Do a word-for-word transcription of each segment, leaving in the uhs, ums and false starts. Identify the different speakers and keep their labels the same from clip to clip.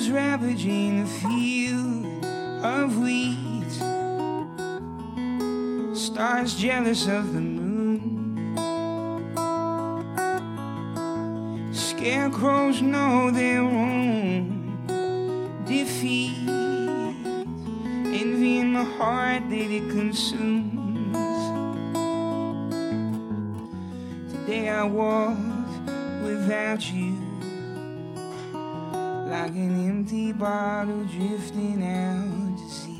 Speaker 1: was ravaging a field of wheat. Stars jealous of the moon. Scarecrows know their own defeat. Envy in my heart that it consumes. Today I walk without you, like an empty bottle drifting out to sea.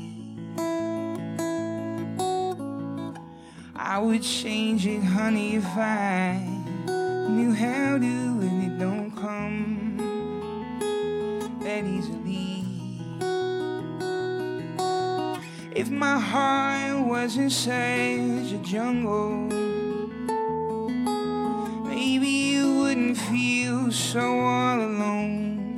Speaker 1: I would change it, honey, if I knew how to, and it don't come that easily. If my heart wasn't such a jungle, maybe you wouldn't feel so all alone.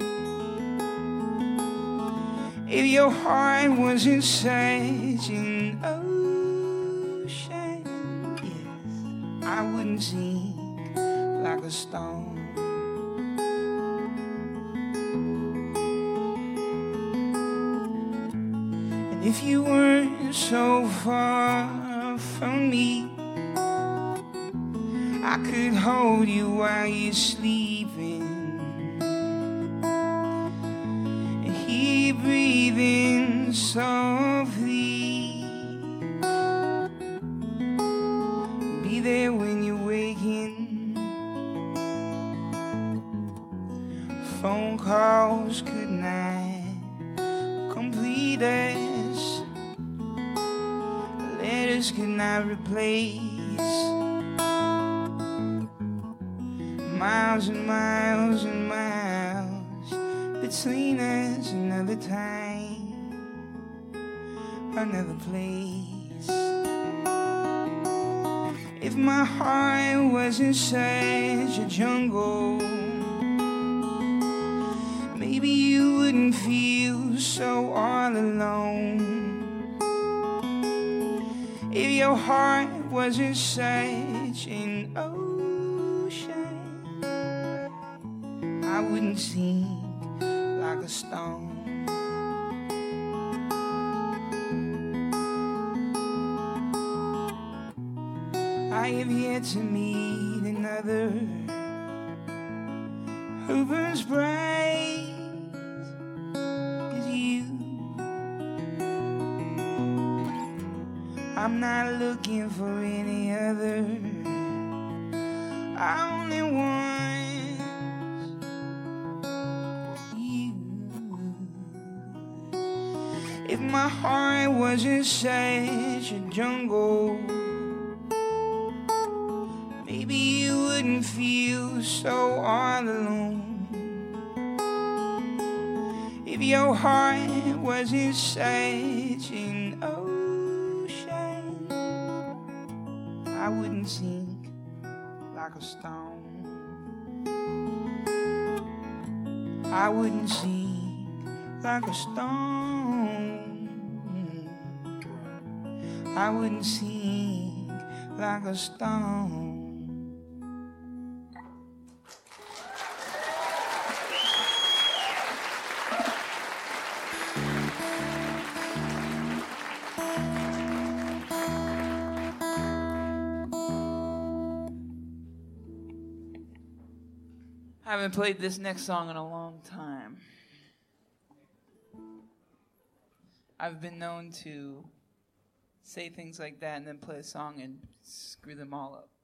Speaker 1: If your heart wasn't such an ocean, yes, I wouldn't sink like a stone. And if you weren't so far from me, I could hold you while you're sleeping, and hear you breathing softly. Be there when you're waking. Phone calls could not complete us. Letters could not replace. Miles and miles and miles between us. Another time, another place. If my heart wasn't such a jungle, maybe you wouldn't feel so all alone. If your heart wasn't such an ocean, I wouldn't sink like a stone. I have yet to meet another who burns bright as you. I'm not looking for any other. I only want you. If my heart wasn't such a jungle, maybe you wouldn't feel so all alone. If your heart wasn't such an ocean, I wouldn't sink like a stone. I wouldn't sink like a stone. I wouldn't sink like a stone. I haven't played this next song in a long time. I've been known to say things like that and then play a song and screw them all up.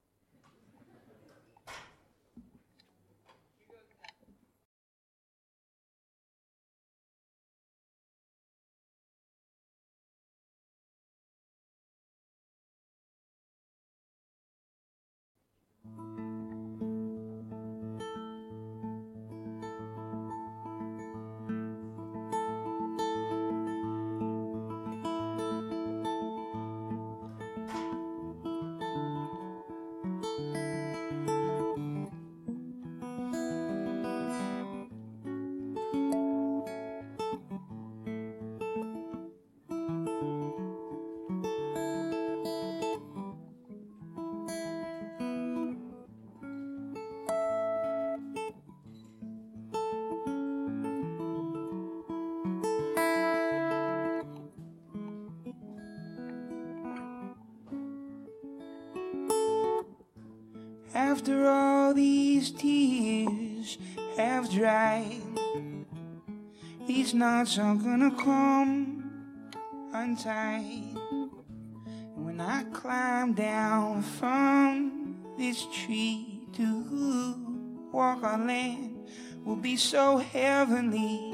Speaker 2: after all these tears have dried, these knots are gonna come untied. And when I climb down from this tree to walk on land, will be so heavenly.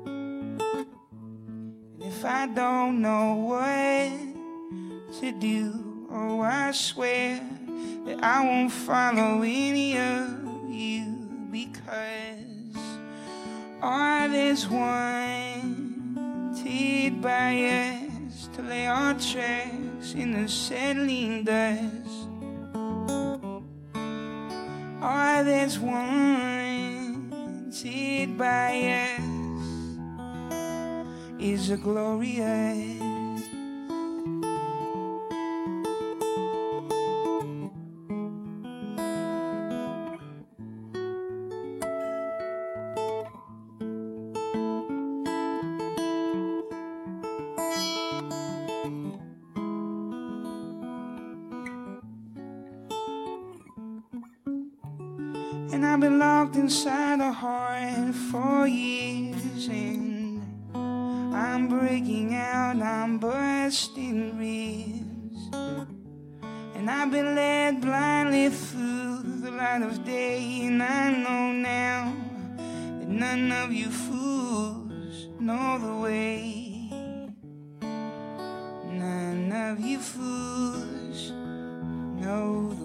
Speaker 2: And if I don't know what to do, oh, I swear that I won't follow any of you, because all that's wanted by us to lay our tracks in the settling dust. All that's wanted by us is a glorious. And I've been locked inside a heart for years, and I'm breaking out, I'm bursting ribs. And I've been led blindly through the light of day, and I know now that none of you fools know the way. None of you fools know the way.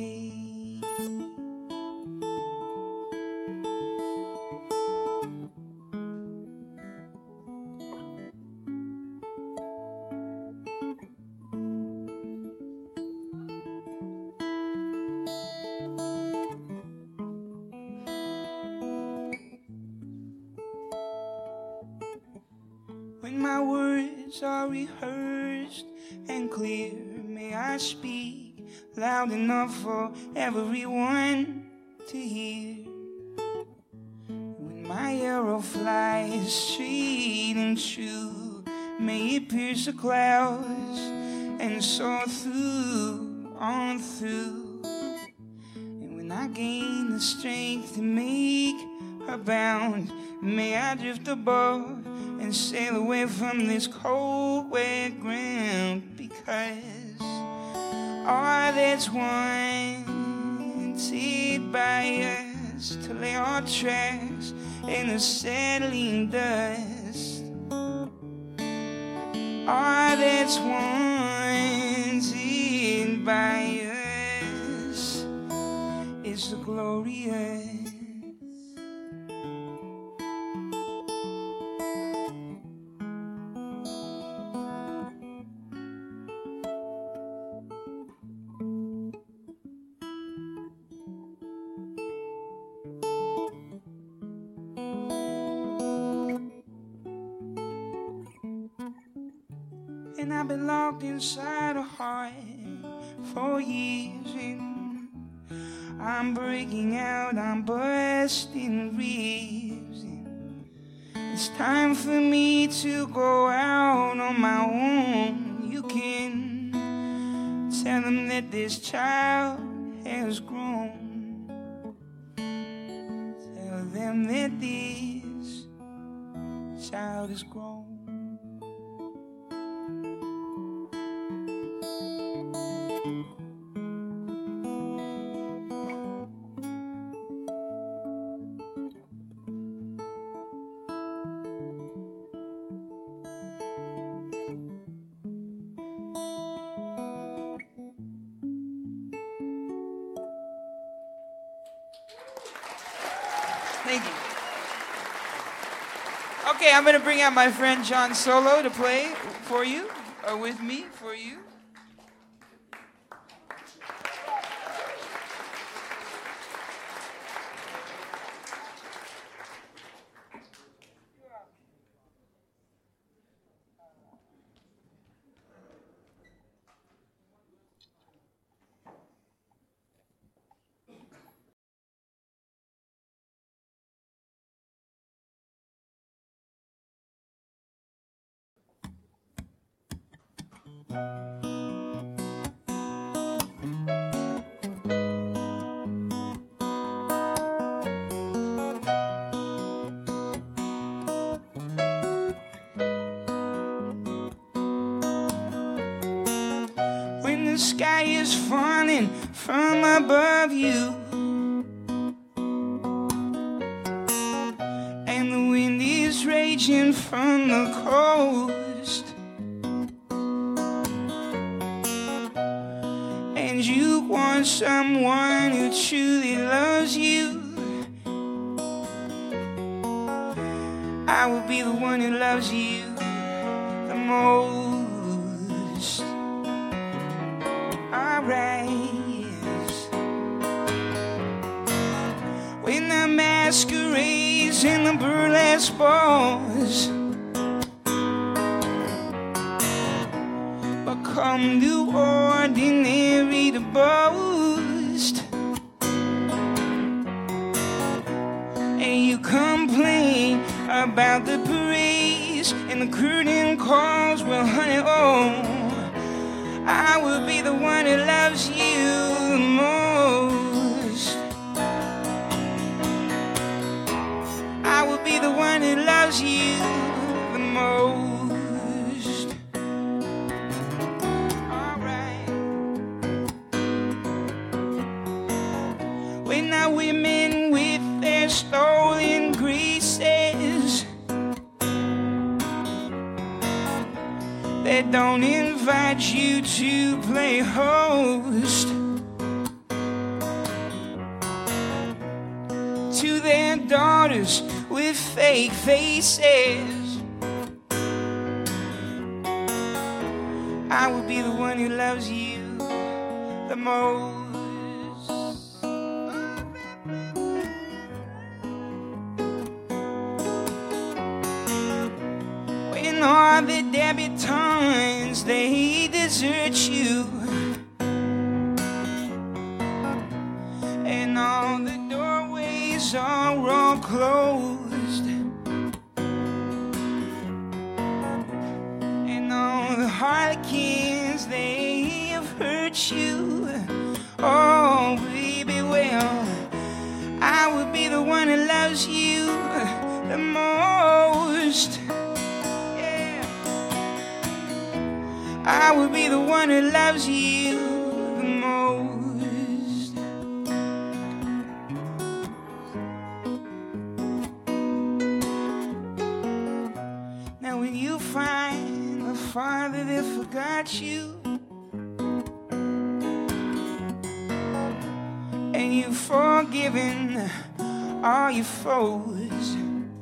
Speaker 2: When my words are rehearsed and clear, may I speak loud enough for everyone to hear. When my arrow flies straight and true, may it pierce the clouds and soar through, on through. And when I gain the strength to make her bound, may I drift above and sail away from this cold, wet ground, because all that's wanted by us to lay our tracks in the settling dust. All that's wanted by us is the glorious. And I've been locked inside a heart for years, and I'm breaking out, I'm bursting ribs, and it's time for me to go out on my own. You can tell them that this child has grown. Tell them that this child is grown.
Speaker 1: Thank you. Okay, I'm going to bring out my friend John Solo to play for you, or with me for you.
Speaker 2: the sky is falling from above you, and the wind is raging from the coast, and you want someone who truly loves you. I will be the one who loves you the most. Alright. When the masquerades and the burlesque balls become the ordinary to boast, and you complain about the parades and the curtain calls, well honey, oh, I will be the one who loves you the most. I will be the one who loves you the most. Alright. When the women with their stolen graces, they don't invite you to play host to their daughters with fake faces, I will be the one who loves you the most. When all the debutantes, they desert you, and all the doorways are all closed, and all the harlequins, they have hurt you. Oh baby, well, I will be the one who loves you the most. I will be the one who loves you the most. Now when you find a father that forgot you, and you've forgiven all your foes,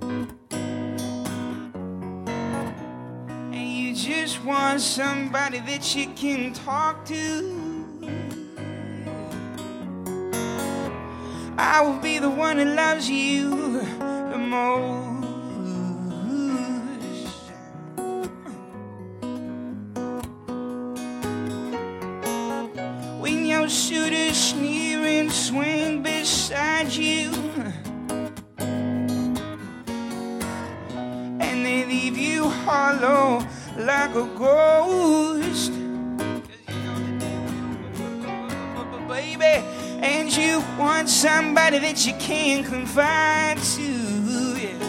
Speaker 2: just want somebody that you can talk to, I will be the one who loves you the most. When your suitors sneer and swing beside you, and they leave you hollow like a ghost, baby, and you want somebody that you can confide to, yeah.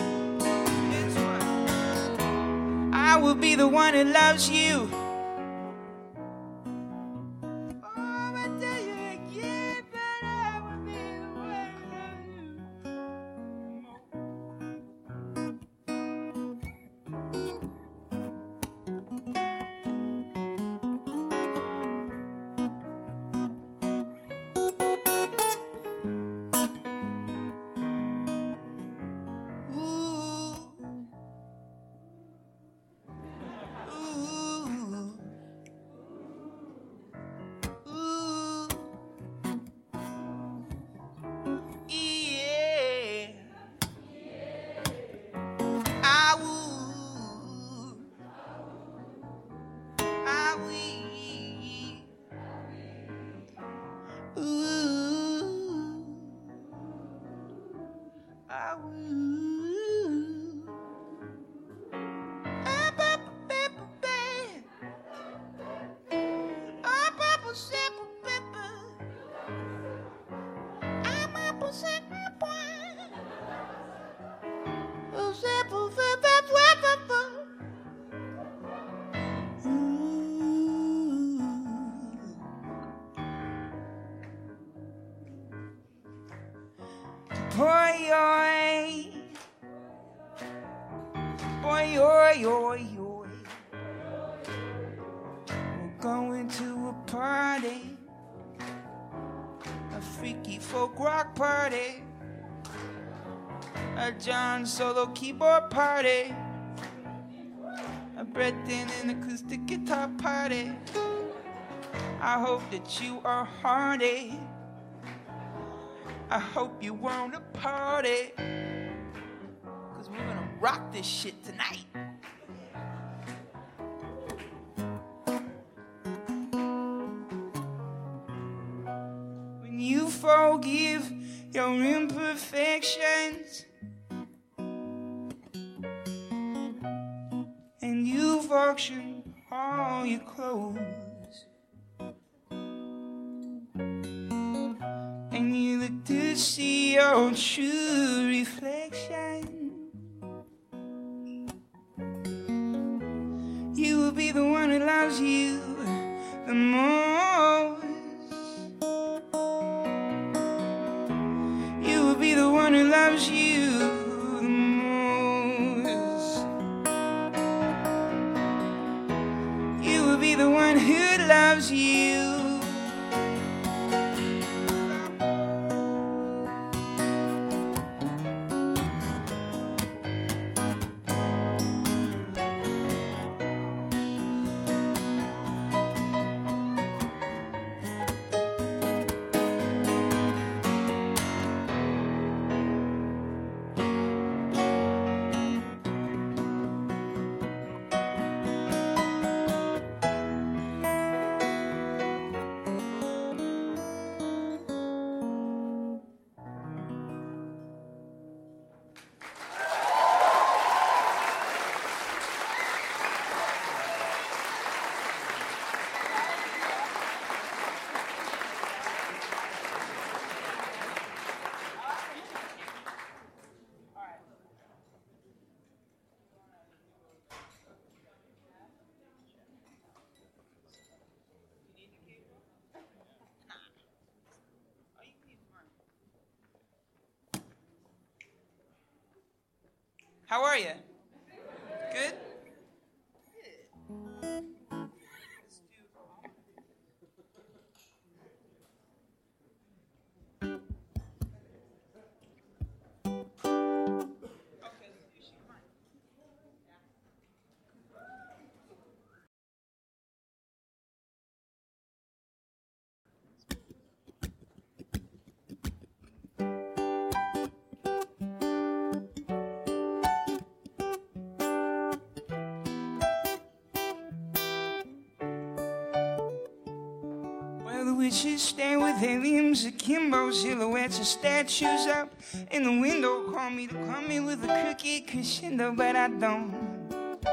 Speaker 2: I will be the one who loves you. oi, oi, oi, oi. We're going to a party, a freaky folk rock party, a John Solo keyboard party, a Brett and acoustic guitar party. I hope that you are hardy. I hope you want to party, cause we're gonna rock this shit tonight. When you forgive your imperfections and you've auctioned all your clothes, and you look to see your true reflection, you will be the one who loves you the most. You will be the one who loves you the most. You will be the one who loves you. How are you? Good? Witches stand with their limbs akimbo, silhouettes of statues up in the window. Call me to come in with a crooked crescendo, but I don't.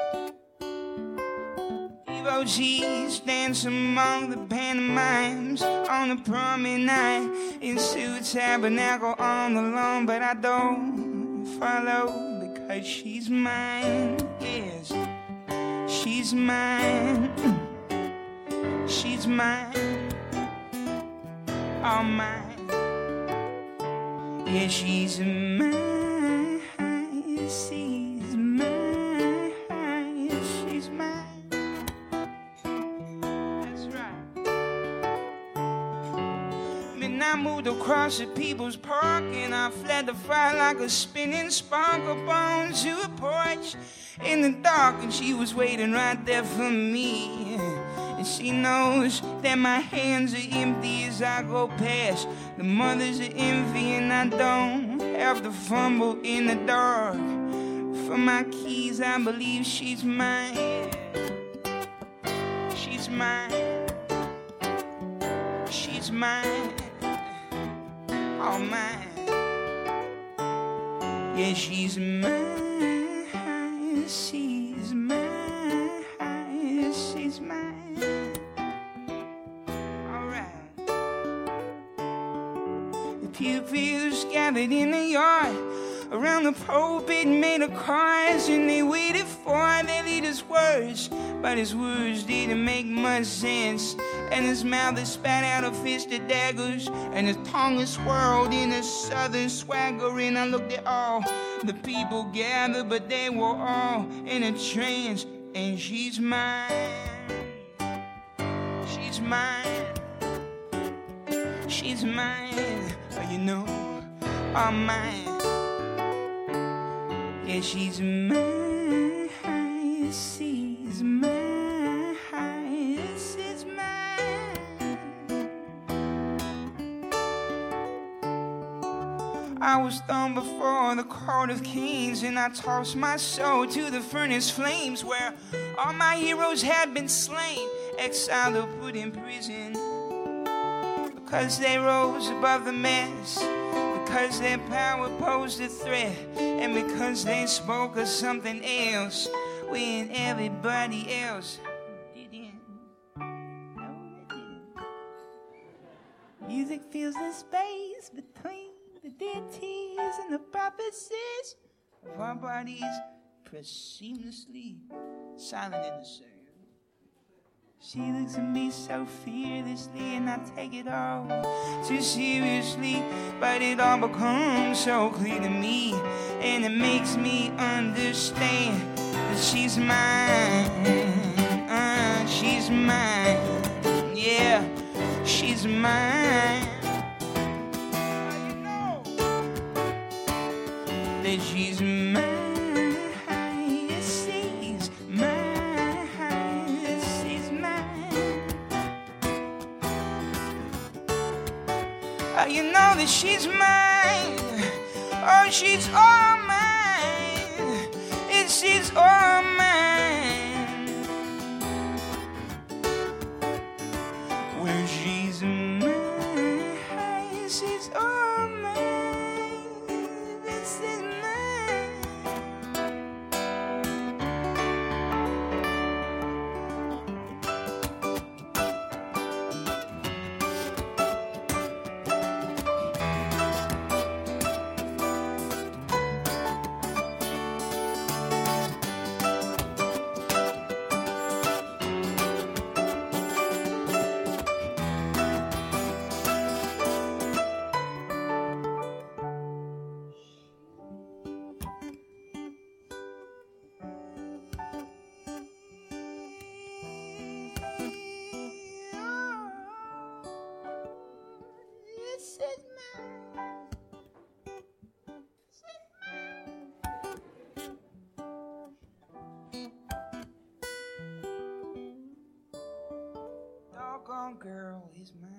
Speaker 2: Devotees dance among the pantomimes on the promenade in suits, tabernacle on the lawn, but I don't follow because she's mine. Yes, she's mine. She's mine. All mine. Yeah, she's mine. She's mine. She's mine. That's right. Then I moved across the People's Park and I fled the fire like a spinning sparkle bone to a porch in the dark, and she was waiting right there for me. And she knows that my hands are empty as I go past the mothers of envy, and I don't have to fumble in the dark for my keys. I believe she's mine. She's mine. She's mine. All mine. Yeah, she's mine. She's mine. She's mine. Alright. The pupils gathered in the yard around the pulpit made of cards, and they waited for their leader's words, but his words didn't make much sense. And his mouth is spat out a fist of daggers, and his tongue is swirled in a southern swagger. And I looked at all The people gathered, but they were all in a trance. And she's mine, she's mine, she's mine. Oh, you know, all mine. Yeah, she's mine, she's mine, she's mine. I was thrown before the court of kings, and I tossed my soul to the furnace flames, where all my heroes had been slain, exiled or put in prison, because they rose above the mess, because their power posed a threat, and because they spoke of something else when everybody else didn't. No, they didn't. Music fills the space between the deities and the prophecies of our bodies, pressed seamlessly, silent in the surge. She looks at me so fearlessly, and I take it all too seriously, but it all becomes so clear to me, and it makes me understand that she's mine, uh, she's mine, yeah, she's mine. You know that she's mine. You know that she's mine. Oh, she's all mine. And she's all mine. Well, she's mine. She's all mine. This is mine. Doggone girl is mine.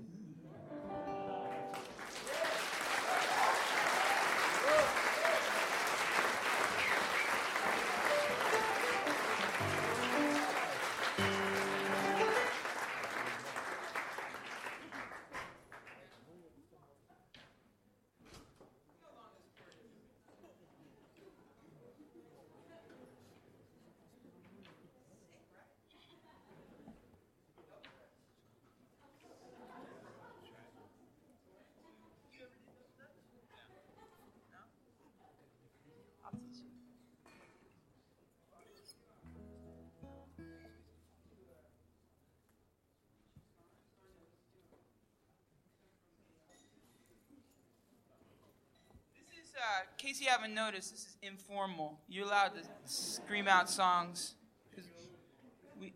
Speaker 2: Uh, in case you haven't noticed, this is informal. You're allowed to scream out songs. We,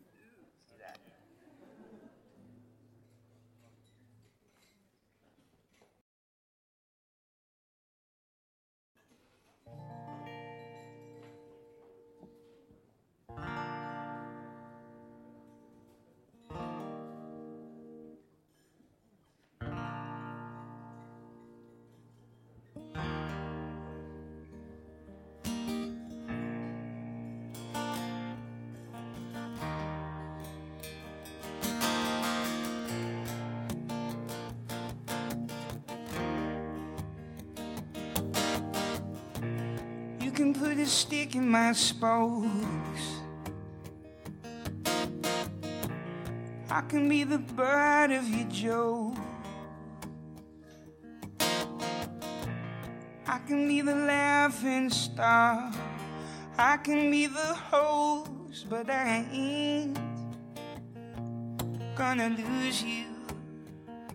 Speaker 2: You can put a stick in my spokes. I can be the butt of your joke. I can be the laughing star. I can be the host, but I ain't gonna lose you.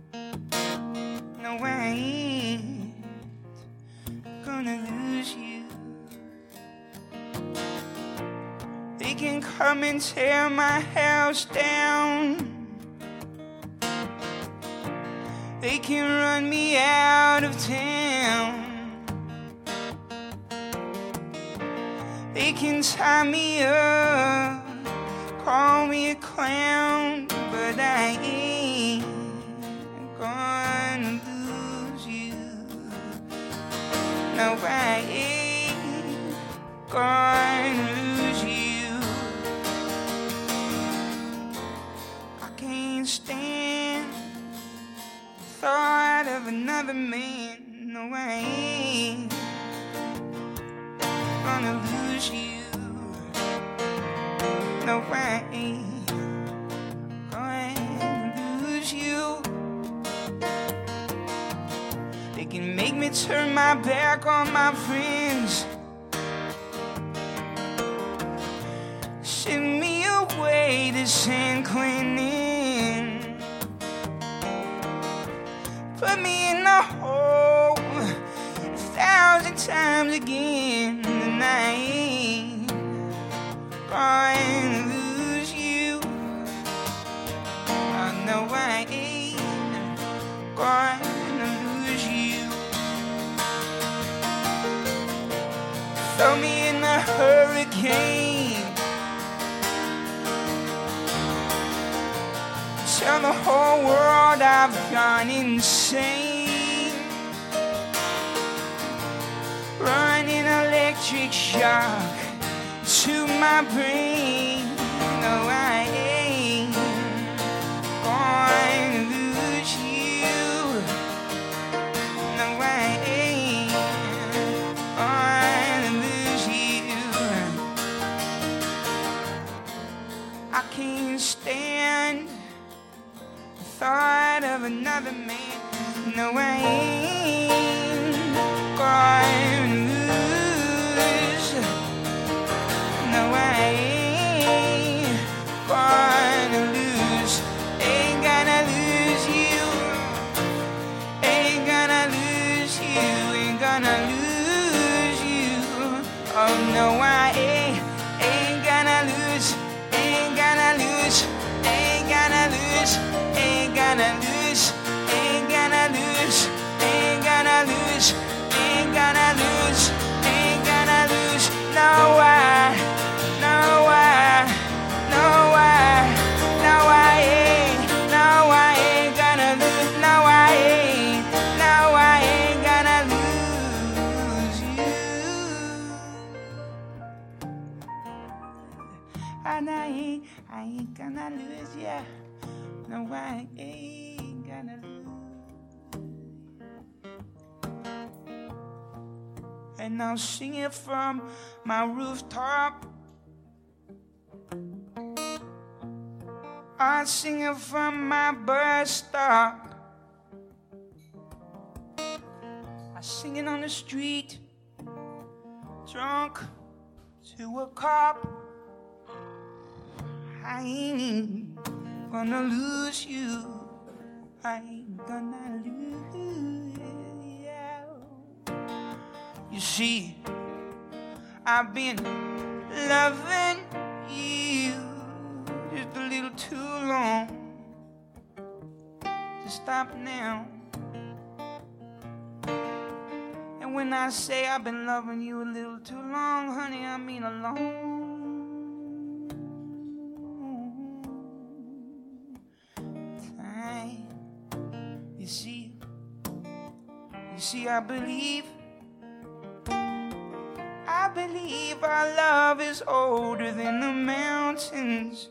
Speaker 2: No, I ain't gonna lose you. They can come and tear my house down. They can run me out of town. They can tie me up, call me a clown, but I ain't gonna lose you. No, I ain't gonna lose you. I can't stand the thought of another man. No, I ain't gonna lose you. No, I ain't gonna lose you. They can make me turn my back on my friends, send me away to San Quentin, put me in the hole a thousand times again, and I ain't gonna lose you. I know I ain't gonna lose you. Throw me in a hurricane, tell the whole world I've gone insane, run an electric shock to my brain. No, I ain't gonna lose you. No, I ain't gonna lose you. I can't stand the thought of another man. No, I ain't gonna lose. No, I ain't gonna lose. Ain't gonna lose you. Ain't gonna lose you. Ain't gonna lose you. Oh no, I ain't. Ain't gonna lose. Ain't gonna lose. Ain't gonna lose. Ain't gonna lose. Ain't gonna lose. Ain't gonna lose. Ain't gonna lose. Ain't gonna lose. No, I. No, I. No, I. No, I ain't. No, I ain't gonna lose. No, I ain't. No, I ain't gonna lose you. And I ain't. I ain't gonna lose ya. No, I ain't gonna lose. And I'll sing it from my rooftop. I'll sing it from my bus stop. I sing it on the street, drunk to a cop. I ain't gonna lose you. I ain't gonna lose you. You see, I've been loving you just a little too long to stop now. And when I say I've been loving you a little too long, honey, I mean a long time. You see, you see, I believe I believe our love is older than the mountains.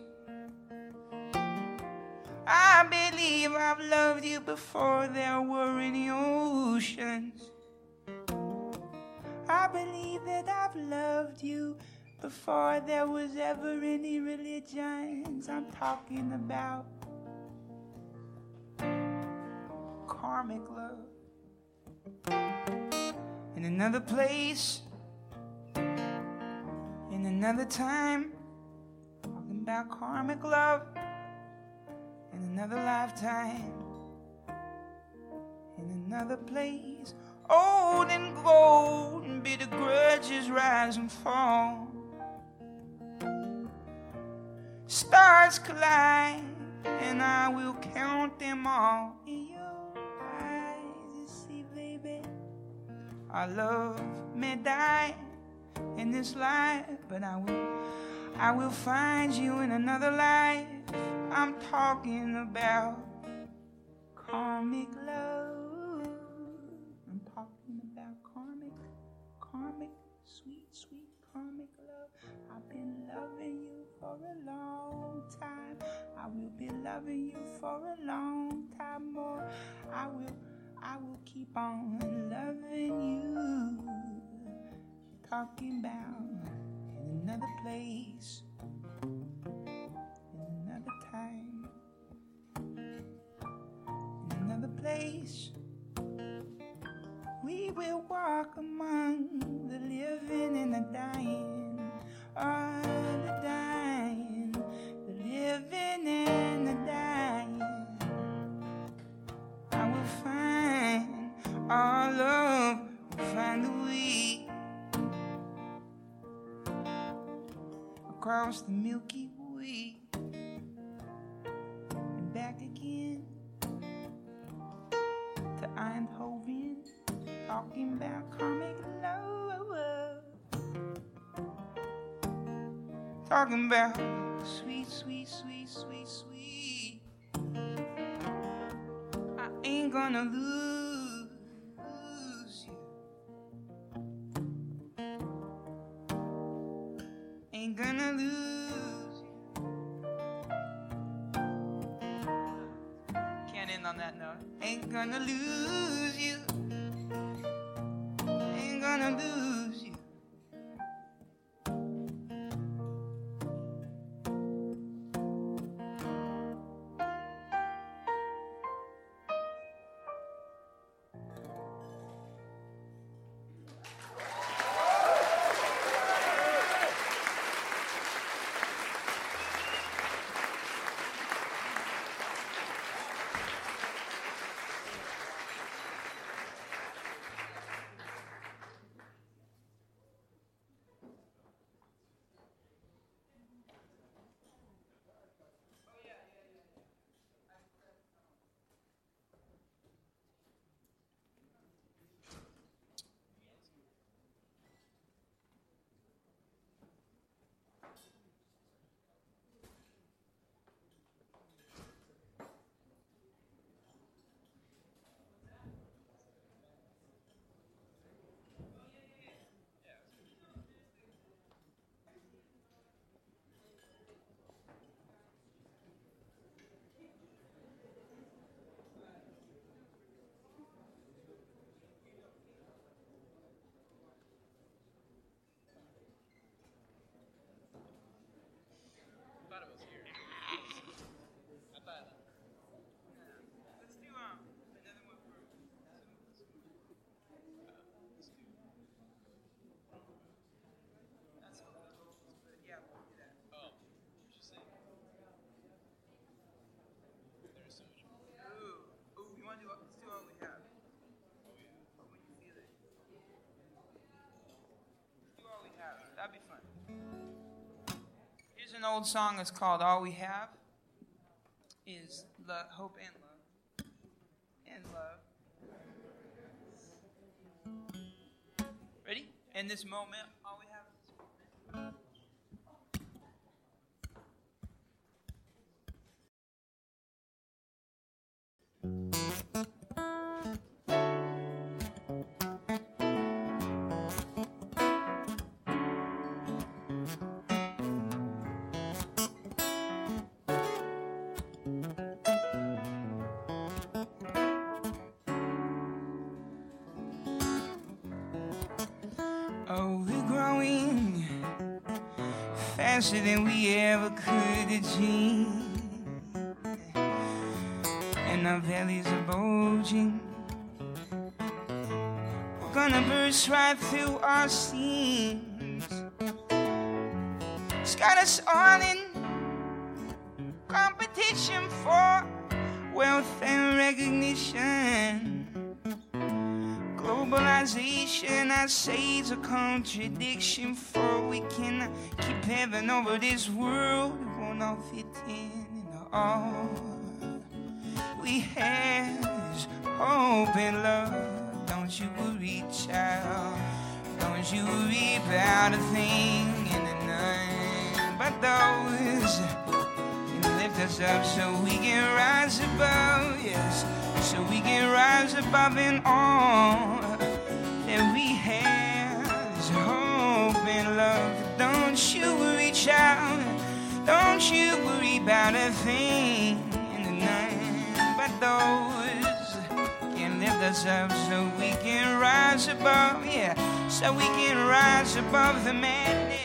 Speaker 2: I believe I've loved you before there were any oceans. I believe that I've loved you before there was ever any religions. I'm talking about karmic love. In another place, in another time, talking about karmic love. In another lifetime, in another place, old and gold, and bitter grudges rise and fall. stars collide, and I will count them all in your eyes. You see, baby, our love may die in this life, but I will, I will find you in another life. I'm talking about karmic love. I'm talking about karmic, karmic, sweet, sweet karmic love. I've been loving you for a long time. I will be loving you for a long time more. I will, I will keep on loving you. Talking about in another place, in another time, in another place. We will walk among the living and the dying, oh, the dying, the living and the dying. I will find our love, will find a way across the Milky Way and back again to Eindhoven, talking about karmic love, talking about sweet, sweet, sweet, sweet, sweet. I ain't gonna lose, lose you. Ain't gonna lose you. Can't end on that note. Ain't gonna lose you. Ain't gonna lose you. That'd be fun. Here's an old song. It's called "All We Have Is Love, Hope and Love." And love. Ready? In this moment, all we have is this moment. Oh, we're growing faster than we ever could achieve, and our bellies are bulging. We're gonna burst right through our seams. It's got us all in competition for wealth and recognition. Globalization, I say, is a contradiction, for we cannot keep heaven over this world. We won't not fitting into all we have is hope and love. Don't you worry, child. Don't you worry about a thing in the night. But those can lift us up so we can rise above, yes, so we can rise above and all that we have is hope and love. Don't you worry, child. Don't you worry about a thing in the night. But those can lift us up so we can rise above, yeah, so we can rise above the madness.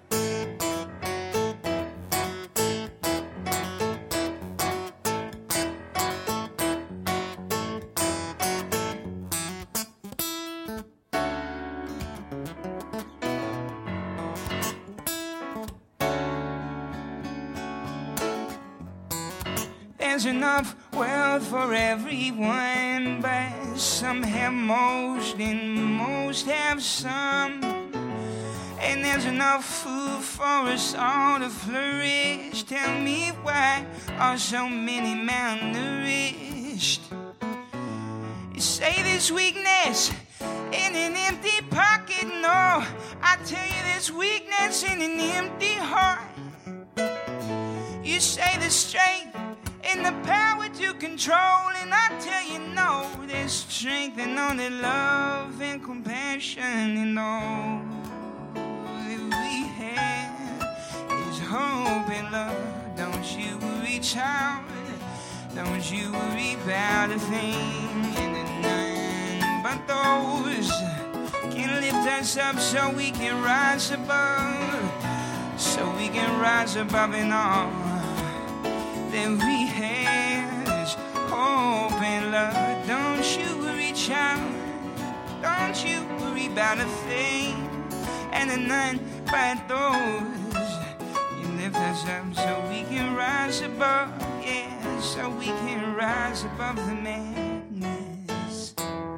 Speaker 2: There's enough wealth for everyone, but some have most and most have some. And there's enough food for us all to flourish. Tell me why are so many malnourished? You say there's weakness in an empty pocket. No, I tell you there's weakness in an empty heart. You say there's strength in the power to control, and I tell you no, there's strength in only love and compassion, and all that we have is hope and love. Don't you worry, child. Don't you worry about a thing in the night. But those can lift us up so we can rise above, so we can rise above and all that we have is hope and love. Don't you worry, child. Don't you worry about a thing and the none but those you lift us up so we can rise above, yeah, so we can rise above the madness.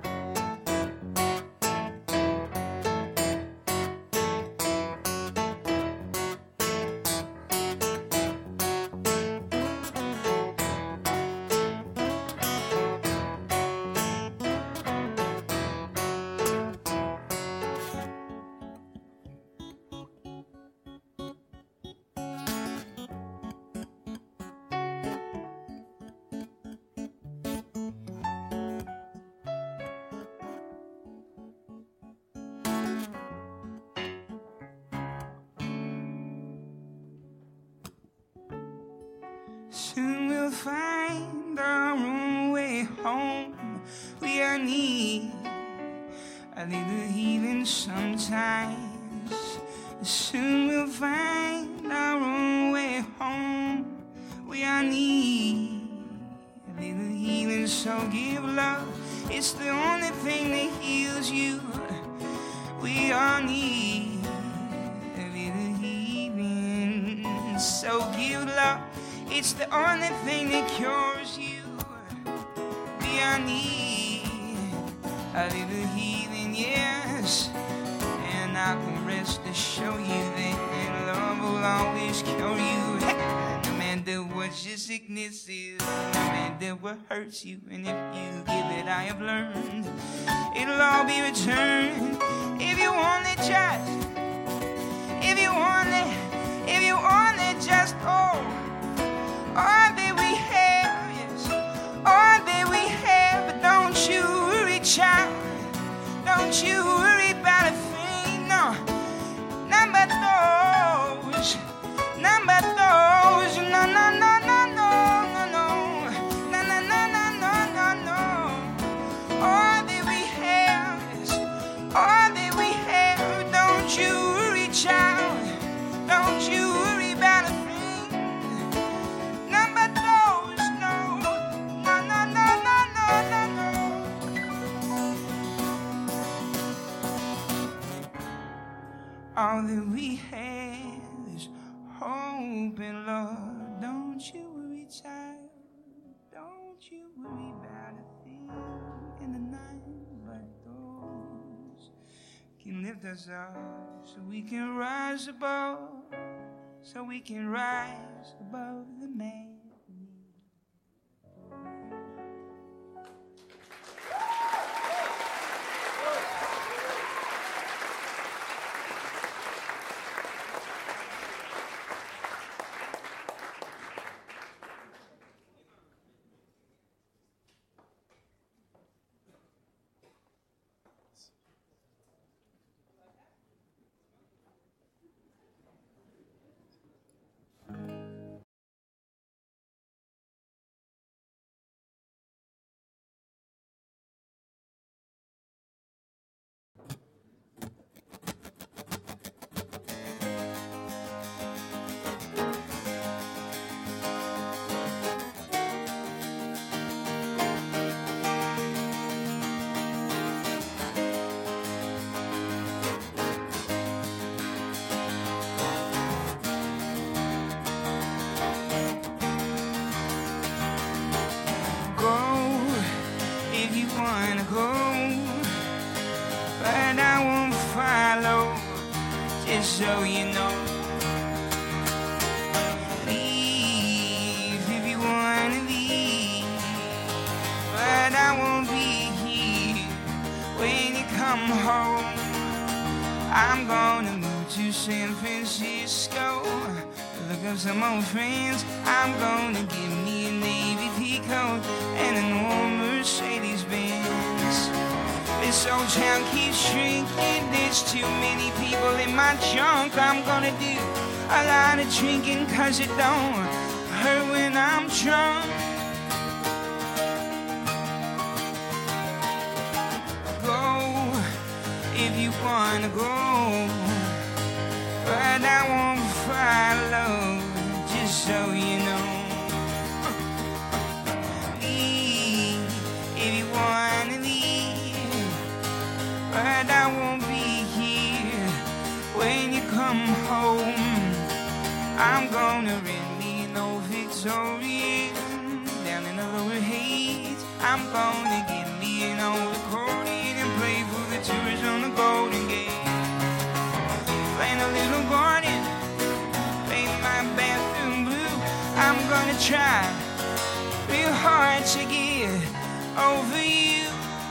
Speaker 2: Soon we'll find our own way home. We are need a little healing sometimes. Soon we'll find our own way home. We are need a little healing, so give love. It's the only thing that heals you. We all need a little healing, so give love. It's the only thing that cures you. We all need a little healing, yes. And I can rest to show you that love will always cure you. No matter what your sickness is, no matter what hurts you, and if you give it, I have learned, it'll all be returned. If you want it just, if you want it, if you want it just, oh. All that we have, yes, all that we have. But don't you worry, child. Don't you worry about a thing, no. None but those, none but those. No, no, no, no, no, no, no, no, no, no, no, no, no, no. All that we have, yes, all that we have. Don't you worry, child. Don't you worry about a thing. All that we have is hope and love. Don't you worry, child. Don't you worry about a thing in the night. But those can lift us up so we can rise above. so we can rise above the madness. So you know, leave if you wanna leave, but I won't be here when you come home. I'm gonna move to San Francisco, look up some old friends. I'm gonna give me a Navy peacoat and an old Mercedes Benz. This old town keeps shrinking, there's too many people in my junk. I'm gonna do a lot of drinking, cause it don't hurt when I'm drunk. Go if you wanna go, but I won't follow, just so you know. Leave if you wanna leave, but I won't be here when you come home. I'm gonna rent me an old Victorian down in the lower Heights. I'm gonna get me an old accordion and play for the tourists on the Golden Gate. Plant a little garden, paint my bathroom blue. I'm gonna try real hard to get over you.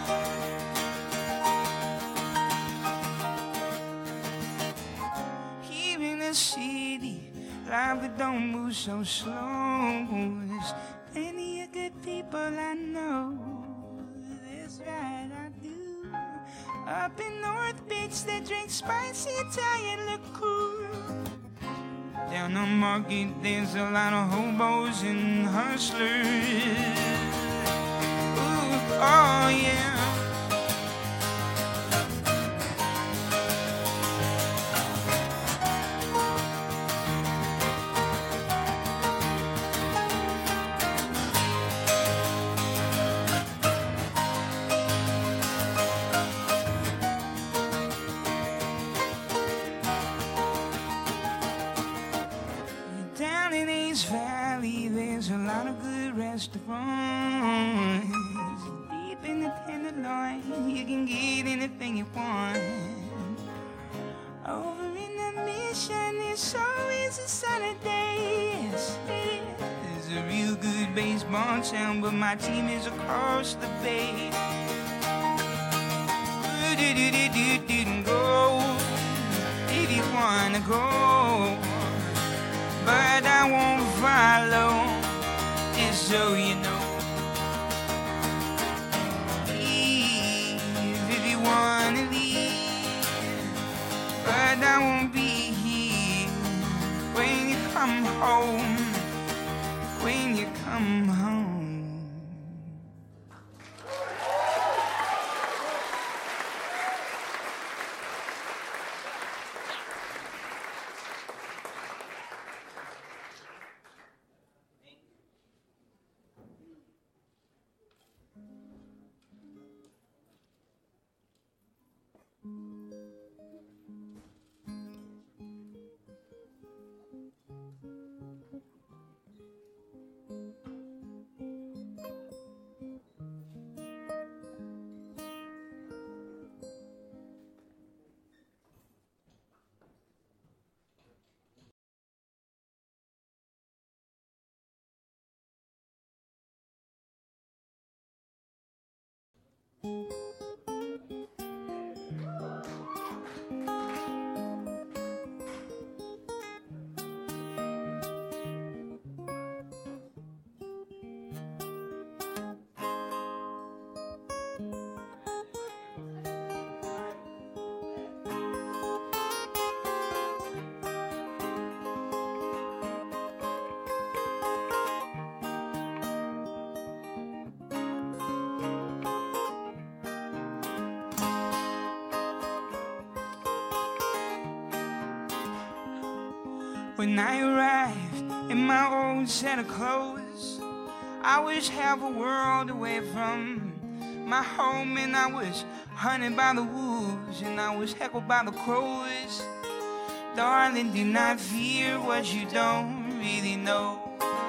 Speaker 2: Here in the city, life it don't move so slow. There's plenty of good people I know. That's right, I do. Up in North Beach, they drink spicy Italian liquor. Down on Market, there's a lot of hobos and hustlers. Ooh, oh yeah. Down in East Valley, there's a lot of good restaurants. Deep in the Tenderloin, you can get anything you want. Over in the Mission, it's always a sunny day. Yes, it is. There's a real good baseball town, but my team is across the bay. Go if you wanna go, but I won't follow, just so you know. Leave if you wanna leave, but I won't be here when you come home, when you come home. When I arrived in my old set of clothes, I was half a world away from my home, and I was hunted by the wolves, and I was heckled by the crows. Darling, do not fear what you don't really know.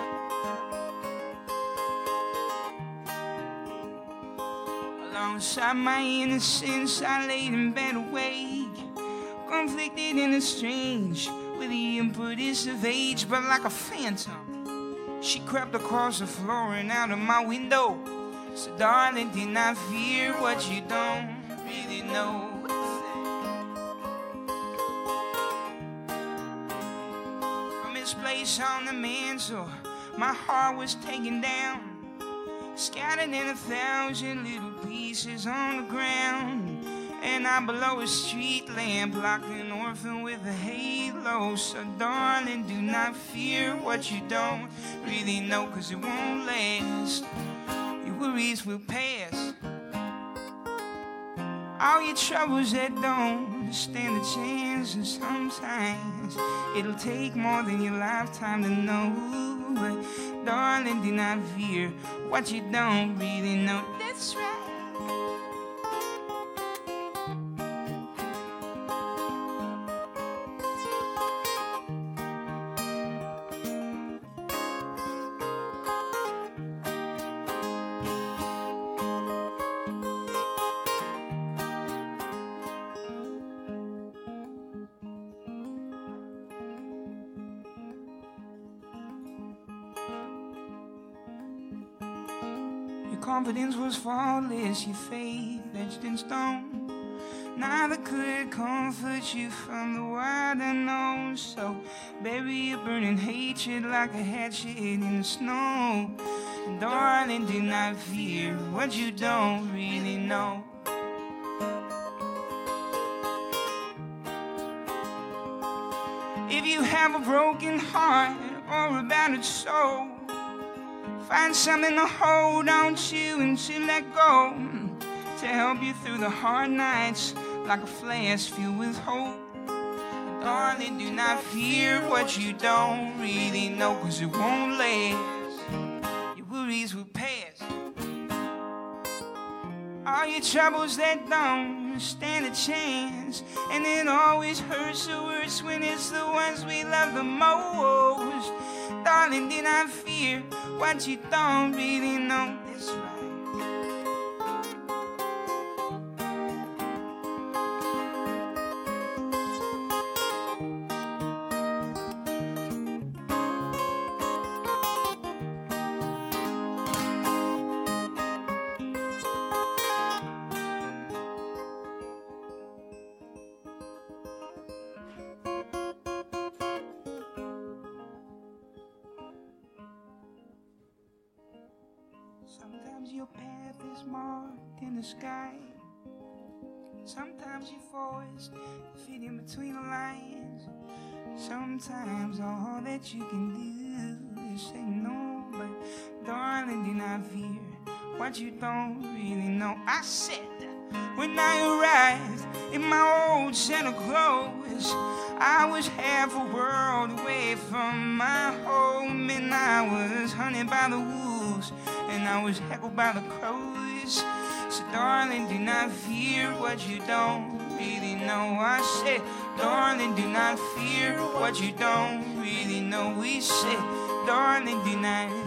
Speaker 2: Alongside my innocence, I laid in bed awake, conflicted and estranged with the impetus of age, but like a phantom, she crept across the floor and out of my window. So darling, do not fear what you don't really know. From its place on the mantle, my heart was taken down, scattered in a thousand little pieces on the ground. And I below a street lamp, like an orphan with a halo. So darling, do not fear what you don't really know, 'cause it won't last. Your worries will pass. All your troubles that don't stand a chance. And sometimes it'll take more than your lifetime to know. But darling, do not fear what you don't really know. That's right. Confidence was faultless, your faith etched in stone. Neither could comfort you from the wild unknown. So bury your burning hatred like a hatchet in the snow. And darling, do not fear what you don't really know. If you have a broken heart or a battered soul, find something to hold on to and to let go, to help you through the hard nights like a flask filled with hope. Darling, do not fear what you don't really know, 'cause it won't last. Your worries will pass. All your troubles that don't stand a chance. And it always hurts the worst when it's the ones we love the most. Darling, do not fear what you don't really know. That's right. Sometimes your path is marked in the sky. Sometimes you're forced to fit in between the lines. Sometimes all that you can do is say no. But darling, do not fear what you don't really know. I said when I arrived in my old set of clothes, I was half a world away from my home. And I was hunted by the wolves, and I was heckled by the crows. So darling, do not fear what you don't really know. I said, darling, do not fear what you don't really know. We said, darling, do not